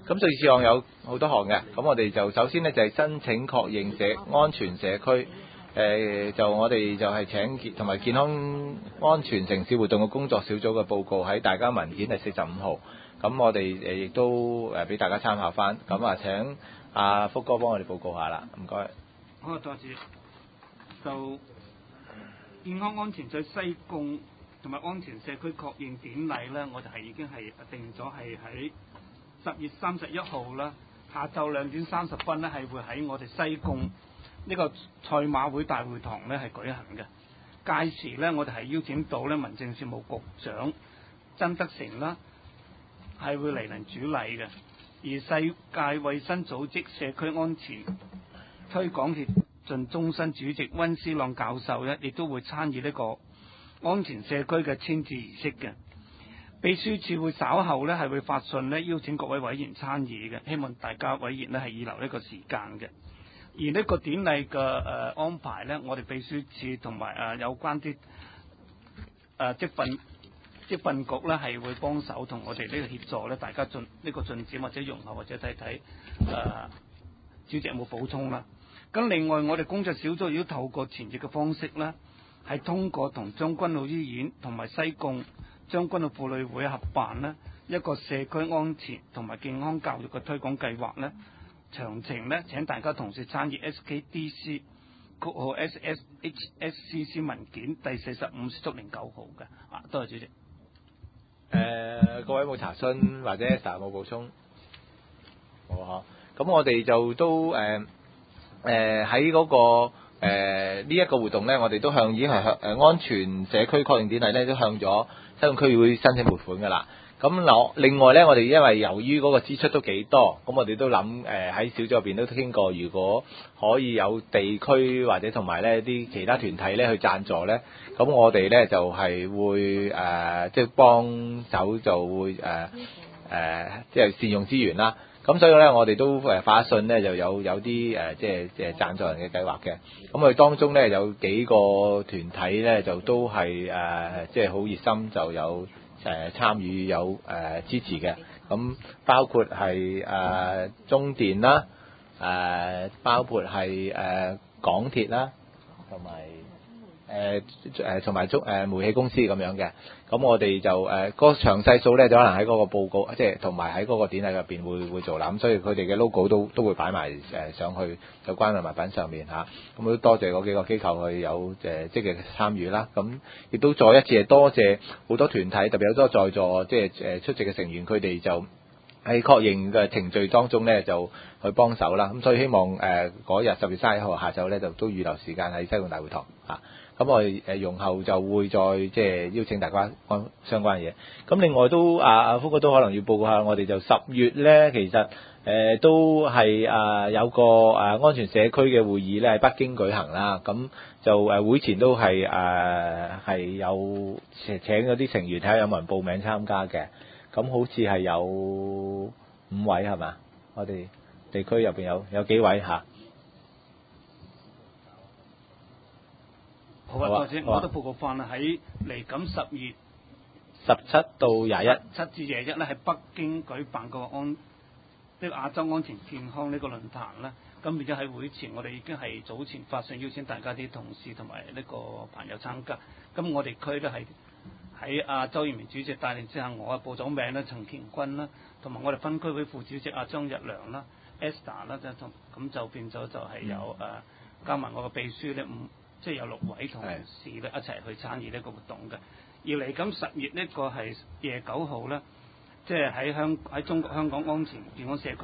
咁這次項有好多項嘅，咁我哋就首先呢，就係申請確認安全社區。就我哋就係請同埋健康安全城市活動嘅工作小組嘅報告喺大家文件係45號，咁我哋亦都俾大家參考翻。咁請阿福哥幫我哋報告下啦，唔該。 好，多謝。就健康安全在西貢同埋安全社區確認典禮咧，我哋已經係定咗係喺10月31號啦，下晝2點30分咧係會喺我哋西貢呢個賽馬會大會堂咧係舉行嘅。屆時咧，我哋係邀請到咧民政事務局長曾德成啦，係會嚟主禮嘅。而世界衛生組織社區安全推廣協進中心主席溫思朗教授咧，亦都會參與呢個安全社區嘅簽字儀式嘅。秘書處會稍後咧係會發信咧邀請各位委員參與嘅，希望大家委員咧係預留呢個時間嘅。而呢個典禮嘅安排咧，我哋秘書處同埋有關啲職訓局咧係會幫手同我哋呢個協助咧，大家進展或者融合或者睇睇主席有冇補充啦。咁另外我哋工作小組要透過傳譯嘅方式咧，係通過同將軍澳醫院同埋西貢將軍澳婦女會合辦呢一個社區安全同埋健康教育嘅推廣計劃咧。詳情呢，請大家同時參與 SKDC 括號 SSHSCC 文件第45/09號嘅。多謝主席。 各位冇查詢或者 Esther 冇補充？好嚇。咁我哋就都喺嗰個呢一個活動呢，我哋都已經係向安全社區確認典禮呢，都向咗西貢區議會申請撥款㗎啦。咁另外呢，我哋因為由於嗰個支出都幾多，咁我哋都諗喺小組入邊都傾過，如果可以有地區或者同埋呢啲其他團體呢去贊助呢，咁我哋呢就係會即係幫手就會即係善用資源啦。咁所以呢，我哋都發信呢就有啲即係贊助人嘅計劃嘅。咁佢當中呢，有幾個團體呢，就都係即係好熱心，就有參與有支持嘅。咁包括係中電啦，包括係港鐵啦，同埋同埋煤氣公司咁樣嘅。咁我哋就嗰個詳細數咧，就可能喺嗰個報告，即係同埋喺嗰個典禮入邊會做啦。咁所以佢哋嘅 logo 都會擺埋上去有關嘅物品上面嚇。咁都多謝嗰幾個機構去有積極參與啦。咁亦都再一次係多謝好多團體，特別有好多在座即係出席嘅成員，佢哋就喺確認嘅程序當中咧就去幫手啦。咁所以希望嗰日10月31號下晝咧就都預留時間喺西貢大會堂嚇。咁我哋容後就會再即係邀請大家講相關嘅嘢。咁另外都福哥都可能要報告下，我哋就10月咧其實都係有個安全社區嘅會議咧喺北京舉行啦。咁就會前都係有請嗰啲成員睇下有冇人報名參加嘅。咁好似係有5位係嘛？我哋地區入邊有幾位嚇？ 好啊，多謝。我都報告翻啦，喺嚟緊10月 17到21， 7至21咧喺北京舉辦個呢個亞洲安全健康呢個論壇啦。咁變咗喺會前，我哋已經係早前發信邀請大家啲同事同埋呢個朋友參加。咁我哋區咧係喺周賢明主席帶領之下，我報咗名啦，陳乾君啦，同埋我哋分區會副主席張日良啦、Esther 啦，咁就變咗就係有加埋我個秘書咧即係有6位同事咧一齊去參與呢個活動嘅。而嚟緊10月呢個係29號咧，即係喺中國香港安全健康社區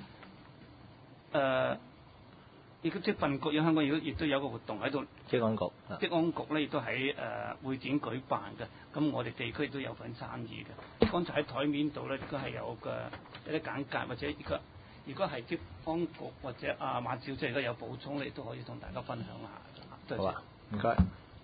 亦都職訓局喺香港亦都有個活動喺度。職安局咧亦都喺會展舉辦嘅，咁我哋地區都有份參與嘅。剛才喺台面度咧，亦都係有一啲簡介，或者如果係職安局或者馬小姐而家有補充，你都可以同大家分享下。 好啊，唔該。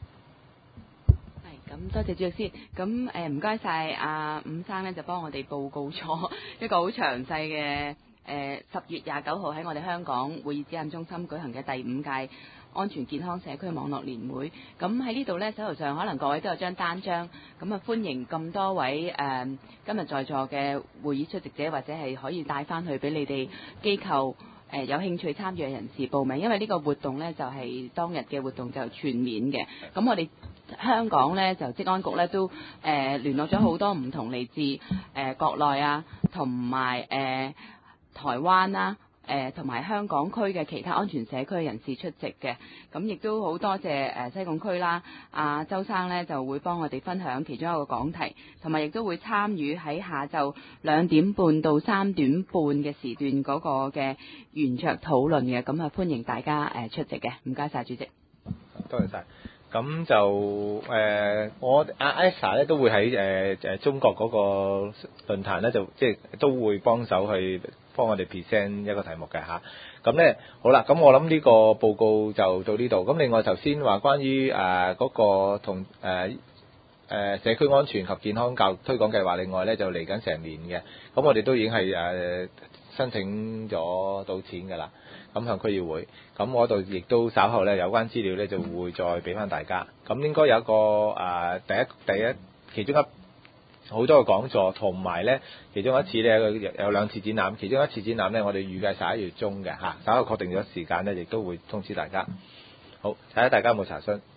係，咁多謝主席先。咁唔該晒伍生咧，就幫我哋報告咗一個好詳細嘅10月29號喺我哋香港會議展覽中心舉行嘅第5屆安全健康社區網絡年會。咁喺呢度呢，手頭上可能各位都有張單張，咁啊歡迎咁多位今日在座嘅會議出席者，或者係可以帶翻去俾你哋機構有興趣參與嘅人士報名，因為呢個活動呢，就係當日嘅活動就全免嘅。咁我哋香港呢，就職安局呢，都聯絡咗好多唔同嚟自國內啊，同埋台灣啦。同埋香港區嘅其他安全社區嘅人士出席嘅，咁亦都好多謝西貢區啦，周生呢就會幫我哋分享其中一個講題，同埋亦都會參與喺下晝2點半到3點半嘅時段嗰個嘅圓桌討論嘅，咁啊歡迎大家出席嘅，唔該晒主席。 多謝晒。咁就我阿 Esa 咧都會喺中國嗰個論壇咧，就即係都會幫手去幫我哋 present 一個題目嘅嚇。咁咧好啦，咁我諗呢個報告就到呢度。咁另外頭先話關於嗰個同社區安全及健康教育推廣計劃，另外咧就嚟緊成年嘅。咁我哋都已經係申請咗到錢㗎啦。咁向區議會，咁我度亦都稍後咧有關資料咧就會再俾翻大家。咁應該有一個第一其中好多個講座，同埋咧其中一次咧有2次展覽，其中一次展覽咧我哋預計11月中嘅嚇，稍後確定咗時間咧亦都會通知大家。好，睇下大家有冇查詢。